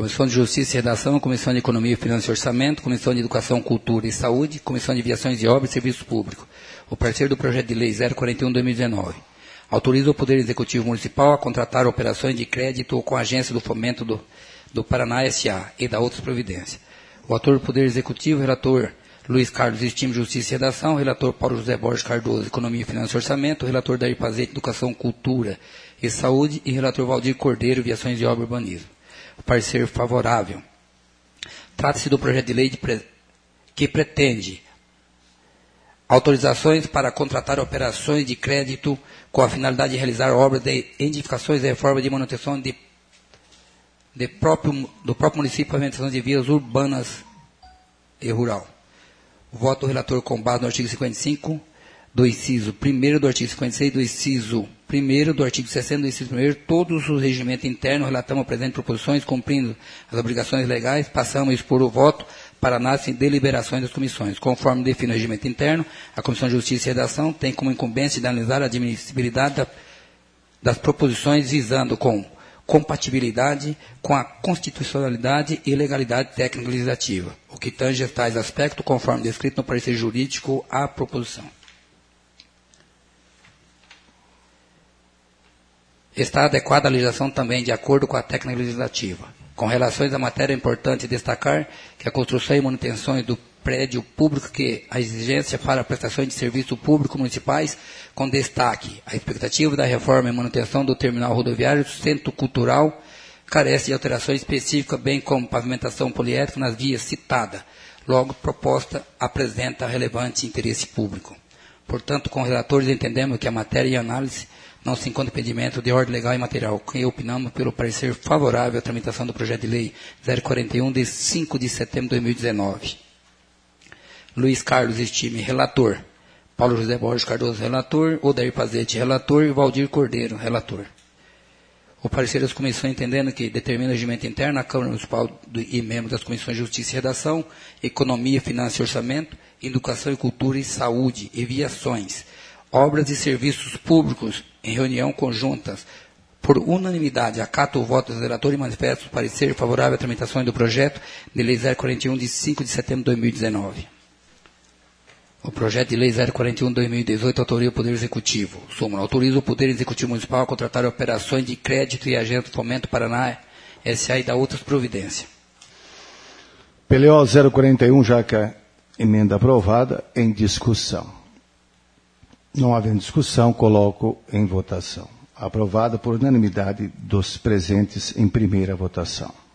Comissão de Justiça e Redação, Comissão de Economia, Finanças e Orçamento, Comissão de Educação, Cultura e Saúde, Comissão de Viações e Obras e Serviço Público. O parceiro do projeto de lei 041/2019. Autoriza o Poder Executivo Municipal a contratar operações de crédito com a Agência do Fomento do Paraná S.A. e da outras providências. O autor do Poder Executivo, relator Luiz Carlos Estime, Justiça e Redação, relator Paulo José Borges Cardoso, Economia, Finanças e Orçamento, relator Dair Pazete, Educação, Cultura e Saúde e relator Valdir Cordeiro, Viações e Obras e Urbanismo. O parecer favorável. Trata-se do projeto de lei que pretende autorizações para contratar operações de crédito com a finalidade de realizar obras de edificações e reforma de manutenção do próprio município para pavimentação de vias urbanas e rural. O voto do relator com base no artigo 55, do inciso 1º do artigo 56, do inciso 1º do artigo 60, do inciso 1º, todos os regimentos internos relatamos presentes proposições, cumprindo as obrigações legais, passamos a expor o voto para análise e deliberações das comissões. Conforme define o regimento interno, a Comissão de Justiça e Redação tem como incumbência de analisar a admissibilidade das proposições visando com compatibilidade com a constitucionalidade e legalidade técnica legislativa, o que tange a tais aspectos, conforme descrito no parecer jurídico à proposição. Está adequada a legislação também de acordo com a técnica legislativa. Com relações à matéria, é importante destacar que a construção e manutenção do prédio público, que a exigência para prestações de serviço público municipais, com destaque a expectativa da reforma e manutenção do terminal rodoviário, centro cultural, carece de alterações específicas, bem como pavimentação poliédrica nas vias citadas. Logo, proposta apresenta relevante interesse público. Portanto, com os relatores, entendemos que a matéria e análise não se encontra impedimento de ordem legal e material, que opinamos pelo parecer favorável à tramitação do projeto de lei 041, de 5 de setembro de 2019. Luiz Carlos Estime, relator. Paulo José Borges Cardoso, relator. Odair Pazete, relator. E Valdir Cordeiro, relator. O parecer das comissões, entendendo que determina o regimento interno, a Câmara Municipal e membros das comissões de Justiça e Redação, Economia, Finanças e Orçamento, Educação e Cultura e Saúde e Viações, Obras e Serviços Públicos, em reunião conjuntas, por unanimidade, acata o voto dos relatores e manifesta o parecer favorável à tramitação do projeto de lei 041, de 5 de setembro de 2019. O projeto de lei 041/2018 autoria o Poder Executivo. Súmula. Autoriza o Poder Executivo Municipal a contratar operações de crédito e agente do Fomento Paraná S.A. e da outras providências. PLO 041, já que a emenda aprovada, em discussão. Não havendo discussão, coloco em votação. Aprovada por unanimidade dos presentes em primeira votação.